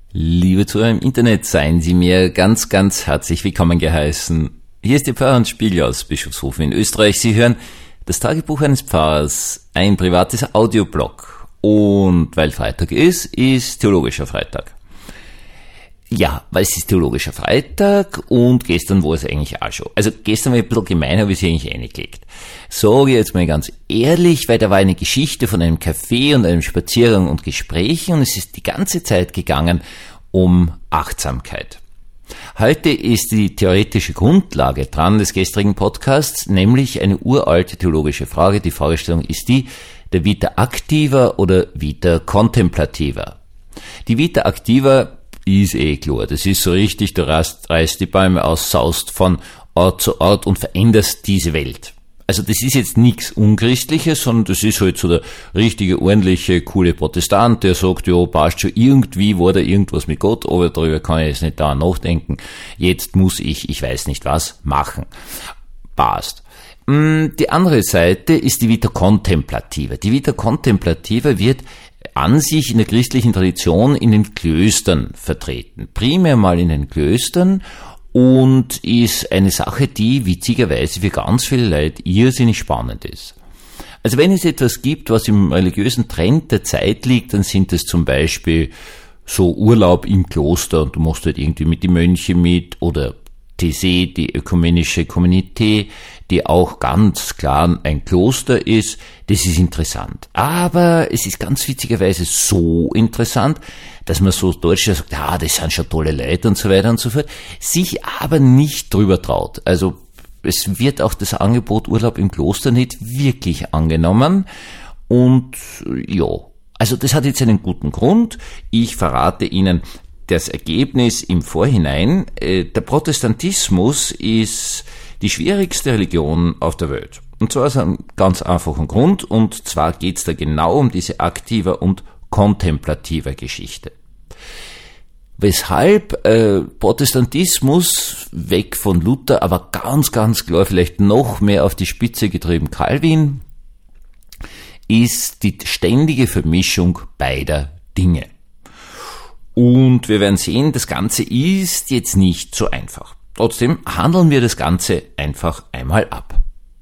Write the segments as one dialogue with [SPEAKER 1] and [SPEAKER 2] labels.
[SPEAKER 1] Liebe Zuhörer im Internet, seien Sie mir ganz, ganz herzlich willkommen geheißen. Hier ist Ihr Pfarrer Hans Spiegel aus Bischofshofen in Österreich. Sie hören das Tagebuch eines Pfarrers, ein privates Audioblog. Und weil Freitag ist Theologischer Freitag. Ja, weil es ist Theologischer Freitag und gestern war es eigentlich auch schon. Also gestern war ich ein bisschen gemein, habe ich sie eigentlich reingelegt. Sage jetzt mal ganz ehrlich, weil da war eine Geschichte von einem Café und einem Spaziergang und Gesprächen und es ist die ganze Zeit gegangen um Achtsamkeit. Heute ist die theoretische Grundlage dran des gestrigen Podcasts, nämlich eine uralte theologische Frage. Die Fragestellung ist die, der Vita activa oder Vita contemplativa. Die Vita activa ist klar, das ist so richtig, du reißt die Bäume aus, saust von Ort zu Ort und veränderst diese Welt. Also das ist jetzt nichts Unchristliches, sondern das ist halt so der richtige, ordentliche, coole Protestant, der sagt, ja, passt schon, irgendwie war da irgendwas mit Gott, aber darüber kann ich jetzt nicht da nachdenken, jetzt muss ich weiß nicht was, machen. Passt. Die andere Seite ist die Vita contemplativa. Die Vita contemplativa wird an sich in der christlichen Tradition in den Klöstern vertreten. Primär mal in den Klöstern und ist eine Sache, die witzigerweise für ganz viele Leute irrsinnig spannend ist. Also wenn es etwas gibt, was im religiösen Trend der Zeit liegt, dann sind es zum Beispiel so Urlaub im Kloster und du machst halt irgendwie mit den Mönchen mit oder TC, die ökumenische Kommunität, die auch ganz klar ein Kloster ist, das ist interessant. Aber es ist ganz witzigerweise so interessant, dass man so Deutscher sagt, das sind schon tolle Leute und so weiter und so fort, sich aber nicht drüber traut. Also es wird auch das Angebot Urlaub im Kloster nicht wirklich angenommen und ja, also das hat jetzt einen guten Grund. Ich verrate Ihnen das Ergebnis im Vorhinein. Der Protestantismus ist die schwierigste Religion auf der Welt. Und zwar aus einem ganz einfachen Grund, und zwar geht's da genau um diese aktive und kontemplative Geschichte. Weshalb Protestantismus weg von Luther, aber ganz, ganz klar vielleicht noch mehr auf die Spitze getrieben Calvin, ist die ständige Vermischung beider Dinge. Und wir werden sehen, das Ganze ist jetzt nicht so einfach. Trotzdem handeln wir das Ganze einfach einmal ab.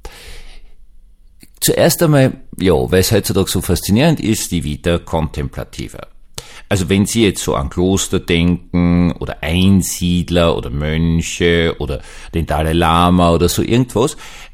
[SPEAKER 1] Zuerst einmal, weil es heutzutage so faszinierend ist, die Vita contemplativa. Also wenn Sie jetzt so an Kloster denken oder Einsiedler oder Mönche oder den Dalai Lama oder so irgendwas,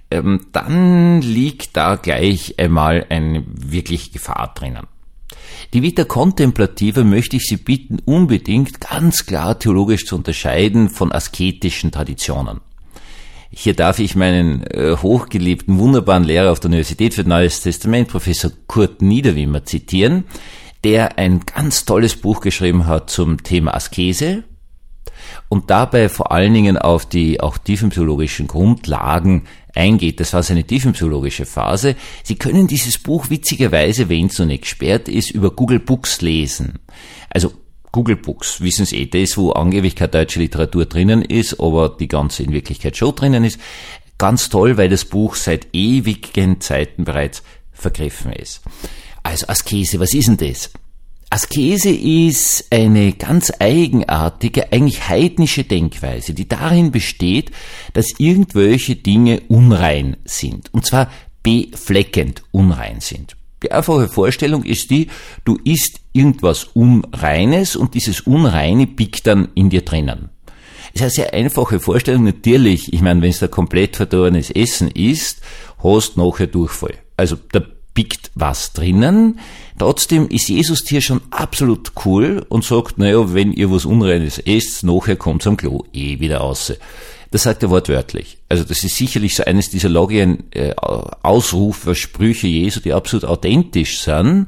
[SPEAKER 1] dann liegt da gleich einmal eine wirkliche Gefahr drinnen. Die Vita contemplativa möchte ich Sie bitten, unbedingt ganz klar theologisch zu unterscheiden von asketischen Traditionen. Hier darf ich meinen hochgeliebten, wunderbaren Lehrer auf der Universität für das Neues Testament, Professor Kurt Niederwimmer, zitieren, der ein ganz tolles Buch geschrieben hat zum Thema Askese und dabei vor allen Dingen auf die auch tiefenpsychologischen Grundlagen eingeht. Das war seine tiefenpsychologische Phase. Sie können dieses Buch witzigerweise, wenn es noch nicht gesperrt ist, über Google Books lesen. Also Google Books, wissen Sie das, wo angeblich keine deutsche Literatur drinnen ist, aber die ganze in Wirklichkeit schon drinnen ist. Ganz toll, weil das Buch seit ewigen Zeiten bereits vergriffen ist. Also Askese, was ist denn das? Askese ist eine ganz eigenartige, eigentlich heidnische Denkweise, die darin besteht, dass irgendwelche Dinge unrein sind. Und zwar befleckend unrein sind. Die einfache Vorstellung ist die, du isst irgendwas Unreines und dieses Unreine biegt dann in dir drinnen. Das ist eine sehr einfache Vorstellung. Natürlich, ich meine, wenn es da komplett verdorbenes Essen ist, hast du nachher Durchfall. Also da biegt was drinnen. Trotzdem ist Jesus hier schon absolut cool und sagt, wenn ihr was Unreines esst, nachher kommt's am Klo wieder raus. Das sagt er wortwörtlich. Also das ist sicherlich so eines dieser Logien, Ausrufer, Sprüche Jesu, die absolut authentisch sind.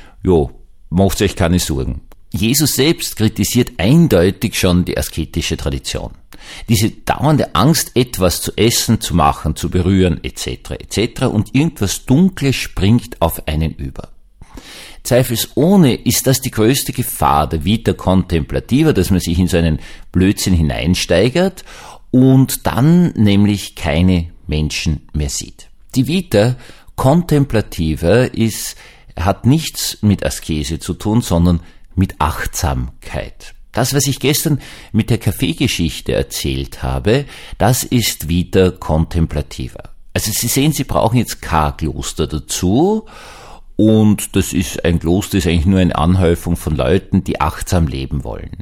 [SPEAKER 1] Macht euch keine Sorgen. Jesus selbst kritisiert eindeutig schon die asketische Tradition. Diese dauernde Angst, etwas zu essen, zu machen, zu berühren, etc. und irgendwas Dunkles springt auf einen über. Zweifelsohne ist das die größte Gefahr der Vita contemplativa, dass man sich in so einen Blödsinn hineinsteigert und dann nämlich keine Menschen mehr sieht. Die Vita contemplativa hat nichts mit Askese zu tun, sondern mit Achtsamkeit. Das, was ich gestern mit der Kaffeegeschichte erzählt habe, das ist Vita Contemplativa. Also Sie sehen, Sie brauchen jetzt kein Kloster dazu, und das ist ein Kloster, ist eigentlich nur eine Anhäufung von Leuten, die achtsam leben wollen.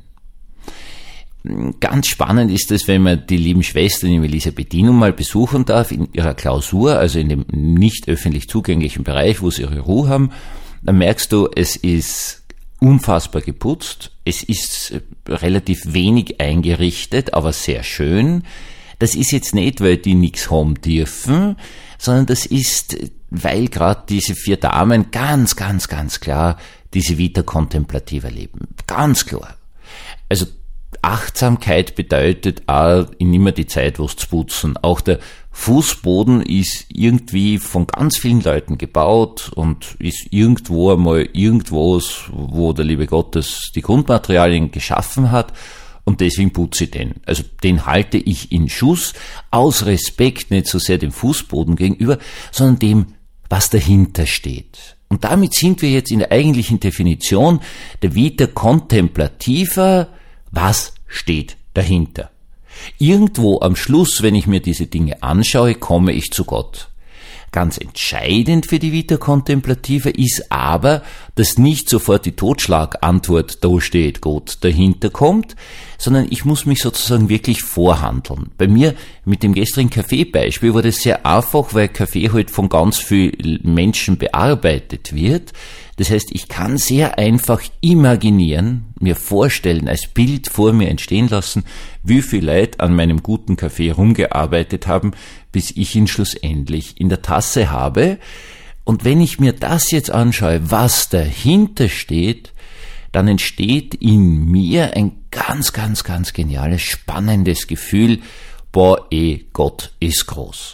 [SPEAKER 1] Ganz spannend ist es, wenn man die lieben Schwestern im Elisabethinum mal besuchen darf, in ihrer Klausur, also in dem nicht öffentlich zugänglichen Bereich, wo sie ihre Ruhe haben, dann merkst du, es ist unfassbar geputzt, es ist relativ wenig eingerichtet, aber sehr schön. Das ist jetzt nicht, weil die nichts haben dürfen, sondern das ist, weil gerade diese 4 Damen ganz klar diese Vita Contemplativa leben. Ganz klar. Also Achtsamkeit bedeutet auch immer die Zeit, was zu putzen. Auch der Fußboden ist irgendwie von ganz vielen Leuten gebaut und ist irgendwo einmal irgendwas, wo der liebe Gott die Grundmaterialien geschaffen hat. Und deswegen putze ich den. Also den halte ich in Schuss, aus Respekt nicht so sehr dem Fußboden gegenüber, sondern dem, was dahinter steht. Und damit sind wir jetzt in der eigentlichen Definition der Vita Contemplativa. Was steht dahinter? Irgendwo am Schluss, wenn ich mir diese Dinge anschaue, komme ich zu Gott. Ganz entscheidend für die Vita Contemplativa ist aber, dass nicht sofort die Totschlagantwort, da steht Gott, dahinter kommt, sondern ich muss mich sozusagen wirklich vorhandeln. Bei mir mit dem gestrigen Kaffeebeispiel war das sehr einfach, weil Kaffee halt von ganz vielen Menschen bearbeitet wird. Das heißt, ich kann sehr einfach imaginieren, mir vorstellen, als Bild vor mir entstehen lassen, wie viele Leute an meinem guten Kaffee rumgearbeitet haben, bis ich ihn schlussendlich in der Tasse habe. Und wenn ich mir das jetzt anschaue, was dahinter steht, dann entsteht in mir ein ganz geniales, spannendes Gefühl, boah, Gott ist groß.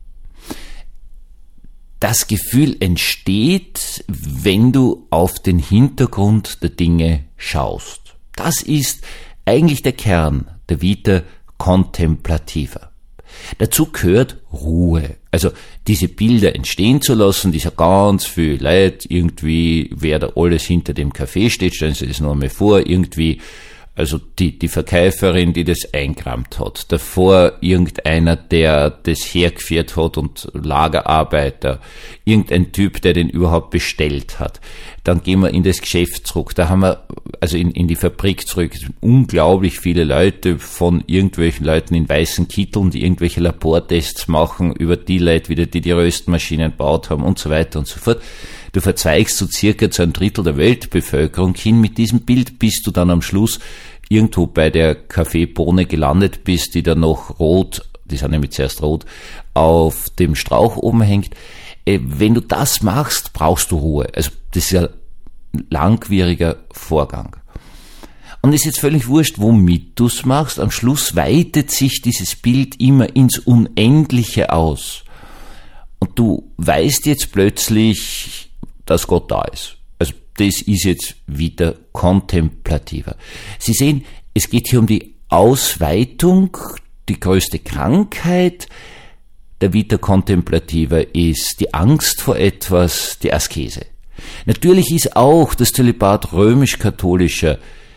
[SPEAKER 1] Das Gefühl entsteht, wenn du auf den Hintergrund der Dinge schaust. Das ist eigentlich der Kern der Vita Contemplativa. Dazu gehört Ruhe. Also diese Bilder entstehen zu lassen, dieser ganz viel Leid, irgendwie, wer da alles hinter dem Kaffee steht, stellen Sie das nur mal vor, irgendwie, also die Verkäuferin, die das eingerammt hat, davor irgendeiner, der das hergeführt hat und Lagerarbeiter, irgendein Typ, der den überhaupt bestellt hat. Dann gehen wir in das Geschäft zurück, da haben wir, also in die Fabrik zurück, unglaublich viele Leute, von irgendwelchen Leuten in weißen Kitteln, die irgendwelche Labortests machen, über die Leute wieder, die Röstmaschinen gebaut haben und so weiter und so fort. Du verzweigst so circa zu 1/3 der Weltbevölkerung hin. Mit diesem Bild bist du dann am Schluss irgendwo bei der Kaffeebohne gelandet bist, die dann noch rot, die sind nämlich zuerst rot, auf dem Strauch oben hängt. Wenn du das machst, brauchst du Ruhe. Also das ist ein langwieriger Vorgang. Und es ist jetzt völlig wurscht, womit du es machst. Am Schluss weitet sich dieses Bild immer ins Unendliche aus. Und du weißt jetzt plötzlich, dass Gott da ist. Also das ist jetzt wieder kontemplativer. Sie sehen, es geht hier um die Ausweitung. Die größte Krankheit der Vita Contemplativa ist die Angst vor etwas, die Askese. Natürlich ist auch das Zölibat römisch-katholischer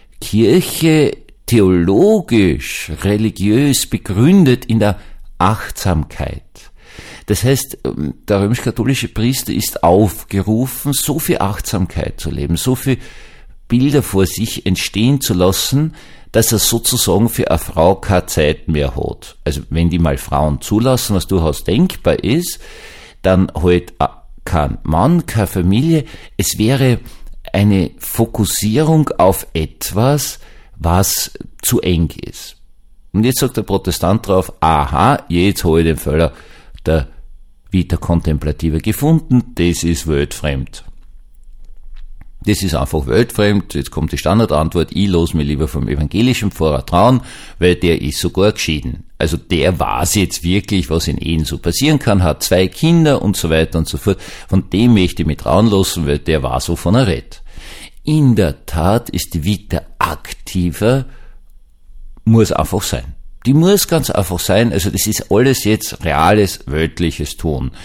[SPEAKER 1] Kirche theologisch, religiös begründet in der Achtsamkeit. Das heißt, der römisch-katholische Priester ist aufgerufen, so viel Achtsamkeit zu leben, so viel Bilder vor sich entstehen zu lassen, dass er sozusagen für eine Frau keine Zeit mehr hat. Also wenn die mal Frauen zulassen, was durchaus denkbar ist, dann halt kein Mann, keine Familie. Es wäre eine Fokussierung auf etwas, was zu eng ist. Und jetzt sagt der Protestant drauf, aha, jetzt habe ich den Fehler der Vita Contemplativa gefunden, das ist weltfremd. Das ist einfach weltfremd, jetzt kommt die Standardantwort, ich lasse mich lieber vom evangelischen Pfarrer trauen, weil der ist sogar geschieden. Also der weiß jetzt wirklich, was in Ehen so passieren kann, hat 2 Kinder und so weiter und so fort. Von dem möchte ich mich trauen lassen, weil der weiß, wovon er redet. In der Tat ist die Vita aktiver, muss einfach sein. Die muss ganz einfach sein, also das ist alles jetzt reales, weltliches Tun.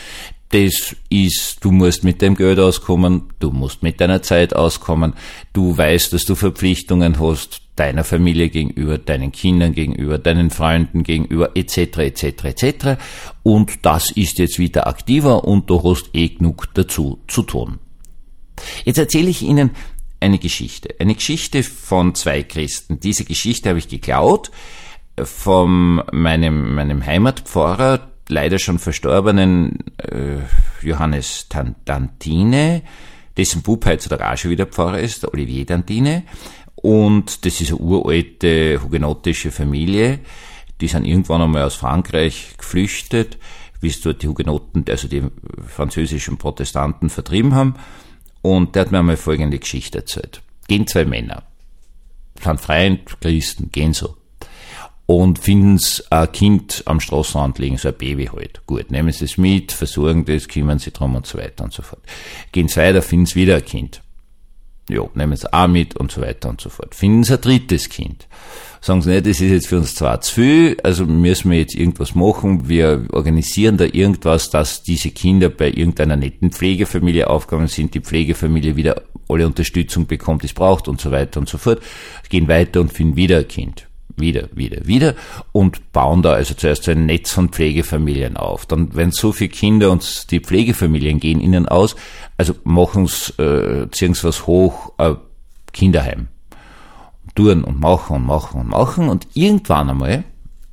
[SPEAKER 1] das ist, du musst mit dem Geld auskommen, du musst mit deiner Zeit auskommen, du weißt, dass du Verpflichtungen hast, deiner Familie gegenüber, deinen Kindern gegenüber, deinen Freunden gegenüber, etc., etc., etc. Und das ist jetzt wieder aktiver und du hast genug dazu zu tun. Jetzt erzähle ich Ihnen eine Geschichte von 2 Christen. Diese Geschichte habe ich geklaut von meinem Heimatpfarrer, leider schon verstorbenen Johannes Dantine, dessen Bub heutzutage auch schon wieder Pfarrer ist, der Olivier Dantine. Und das ist eine uralte hugenottische Familie. Die sind irgendwann einmal aus Frankreich geflüchtet, wie es dort die Hugenotten, also die französischen Protestanten, vertrieben haben. Und der hat mir einmal folgende Geschichte erzählt. Gehen 2 Männer, sind Freund, Christen, gehen so. Und finden's ein Kind am Straßenrand liegen, so ein Baby halt. Gut, nehmen sie es mit, versorgen das, kümmern sie drum und so weiter und so fort. Gehen sie weiter, finden's wieder ein Kind. Ja, nehmen sie auch mit und so weiter und so fort. Finden sie ein 3. Kind. Sagen sie nicht, das ist jetzt für uns 2 zu viel, also müssen wir jetzt irgendwas machen. Wir organisieren da irgendwas, dass diese Kinder bei irgendeiner netten Pflegefamilie aufgegangen sind, die Pflegefamilie wieder alle Unterstützung bekommt, die es braucht und so weiter und so fort. Gehen weiter und finden wieder ein Kind. Wieder und bauen da also zuerst so ein Netz von Pflegefamilien auf. Dann, wenn so viele Kinder und die Pflegefamilien gehen ihnen aus, also ziehen sie was hoch, Kinderheim. Tun und machen und irgendwann einmal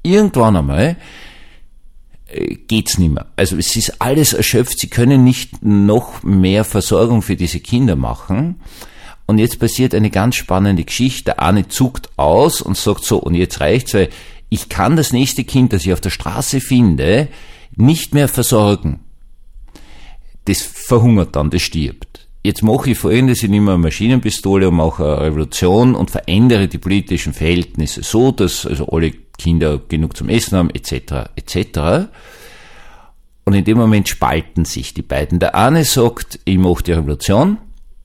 [SPEAKER 1] geht's nicht mehr. Also es ist alles erschöpft, sie können nicht noch mehr Versorgung für diese Kinder machen. Und jetzt passiert eine ganz spannende Geschichte. Der eine zuckt aus und sagt so, und jetzt reicht's, weil ich kann das nächste Kind, das ich auf der Straße finde, nicht mehr versorgen. Das verhungert dann, das stirbt. Jetzt mache ich Folgendes, ich nehme eine Maschinenpistole und mache eine Revolution und verändere die politischen Verhältnisse so, dass also alle Kinder genug zum Essen haben, etc., etc. Und in dem Moment spalten sich die beiden. Der eine sagt, ich mache die Revolution,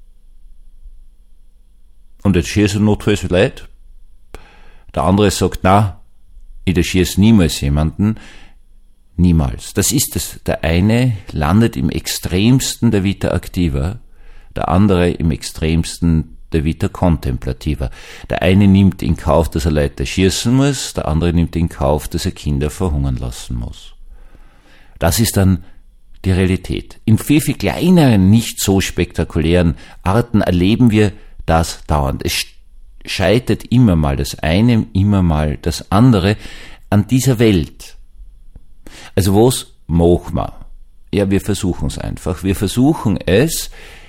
[SPEAKER 1] und jetzt schieße notfalls Leute. Der andere sagt, na, ich erschieße niemals jemanden. Niemals. Das ist es. Der eine landet im Extremsten der Vita Activa, der andere im Extremsten der Vita Contemplativa. Der eine nimmt in Kauf, dass er Leute erschießen muss, der andere nimmt in Kauf, dass er Kinder verhungern lassen muss. Das ist dann die Realität. In viel, viel kleineren, nicht so spektakulären Arten erleben wir das dauernd. Es scheitert immer mal das eine, immer mal das andere an dieser Welt. Also was machen wir? Ja, wir versuchen es einfach. Wir versuchen es,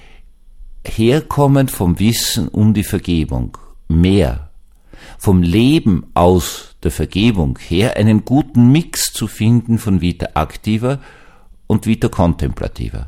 [SPEAKER 1] herkommend vom Wissen um die Vergebung, mehr vom Leben aus der Vergebung her, einen guten Mix zu finden von Vita Activa und Vita Contemplativa.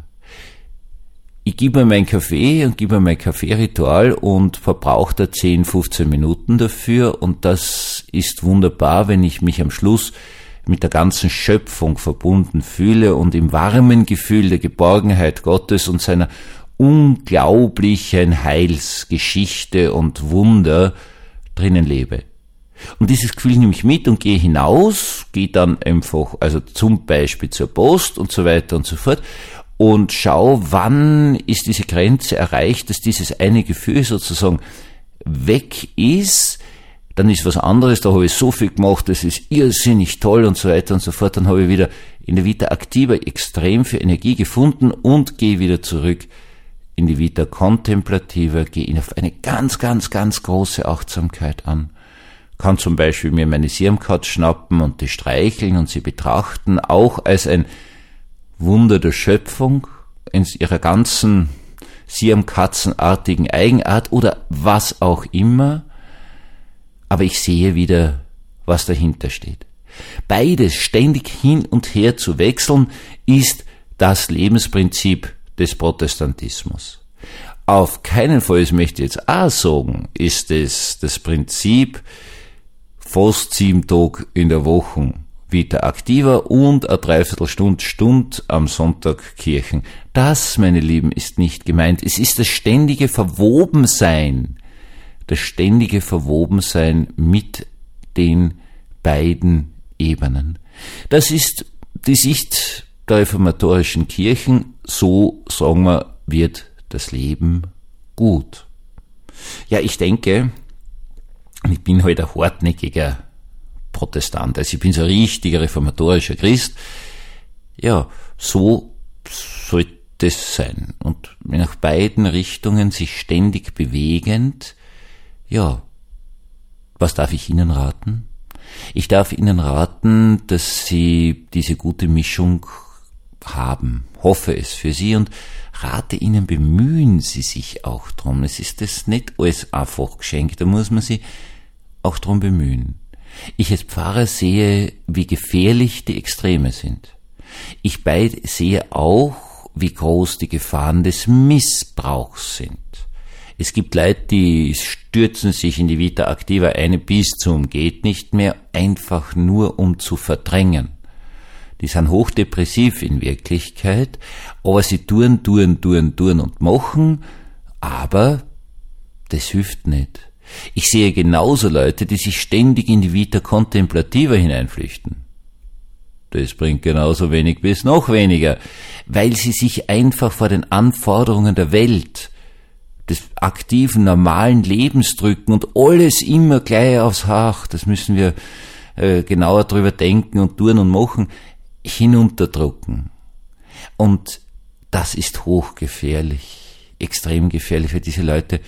[SPEAKER 1] Ich gebe mir meinen Kaffee und gebe mir mein Kaffeeritual und verbrauche da 10, 15 Minuten dafür, und das ist wunderbar, wenn ich mich am Schluss mit der ganzen Schöpfung verbunden fühle und im warmen Gefühl der Geborgenheit Gottes und seiner unglaublichen Heilsgeschichte und Wunder drinnen lebe. Und dieses Gefühl nehme ich mit und gehe hinaus, gehe dann einfach, also zum Beispiel zur Post und so weiter und so fort, und schau, wann ist diese Grenze erreicht, dass dieses eine Gefühl sozusagen weg ist. Dann ist was anderes, da habe ich so viel gemacht, das ist irrsinnig toll und so weiter und so fort. Dann habe ich wieder in der Vita Activa extrem viel Energie gefunden und gehe wieder zurück in die Vita Contemplativa, gehe auf eine ganz, ganz, ganz große Achtsamkeit an. Kann zum Beispiel mir meine Siamkatze schnappen und die streicheln und sie betrachten, auch als ein Wunder der Schöpfung in ihrer ganzen Siamkatzenartigen Eigenart oder was auch immer, aber ich sehe wieder, was dahinter steht. Beides ständig hin und her zu wechseln, ist das Lebensprinzip des Protestantismus. Auf keinen Fall, das möchte ich jetzt auch sagen, ist es das Prinzip fast 7 Tage in der Woche Vita Activa und eine Dreiviertelstunde am Sonntag Kirchen. Das, meine Lieben, ist nicht gemeint. Es ist das ständige Verwobensein mit den beiden Ebenen. Das ist die Sicht der reformatorischen Kirchen, so sagen wir, wird das Leben gut. Ja, ich denke, ich bin halt ein hartnäckiger Protestant, also ich bin so ein richtiger reformatorischer Christ. Ja, so sollte es sein. Und nach beiden Richtungen sich ständig bewegend, ja, was darf ich Ihnen raten? Ich darf Ihnen raten, dass Sie diese gute Mischung haben, hoffe es für Sie und rate Ihnen, bemühen Sie sich auch drum. Es ist das nicht alles einfach geschenkt, da muss man sich auch drum bemühen. Ich als Pfarrer sehe, wie gefährlich die Extreme sind. Ich sehe auch, wie groß die Gefahren des Missbrauchs sind. Es gibt Leute, die stürzen sich in die Vita Activa ein bis zum geht nicht mehr, einfach nur um zu verdrängen. Die sind hochdepressiv in Wirklichkeit, aber sie tun und machen, aber das hilft nicht. Ich sehe genauso Leute, die sich ständig in die Vita Contemplativa hineinflüchten. Das bringt genauso wenig bis noch weniger, weil sie sich einfach vor den Anforderungen der Welt, des aktiven, normalen Lebens drücken und alles immer gleich aufs Hach, das müssen wir genauer drüber denken und tun und machen, hinunterdrucken. Und das ist hochgefährlich, extrem gefährlich, weil diese Leute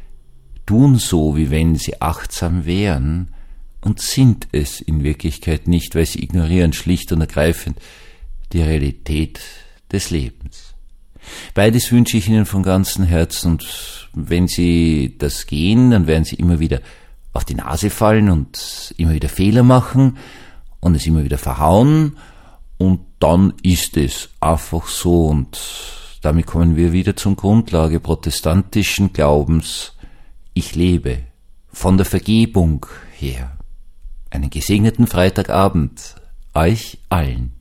[SPEAKER 1] tun so, wie wenn sie achtsam wären und sind es in Wirklichkeit nicht, weil sie ignorieren schlicht und ergreifend die Realität des Lebens. Beides wünsche ich Ihnen von ganzem Herzen und wenn Sie das gehen, dann werden Sie immer wieder auf die Nase fallen und immer wieder Fehler machen und es immer wieder verhauen und dann ist es einfach so und damit kommen wir wieder zur Grundlage protestantischen Glaubens. Ich lebe von der Vergebung her. Einen gesegneten Freitagabend euch allen.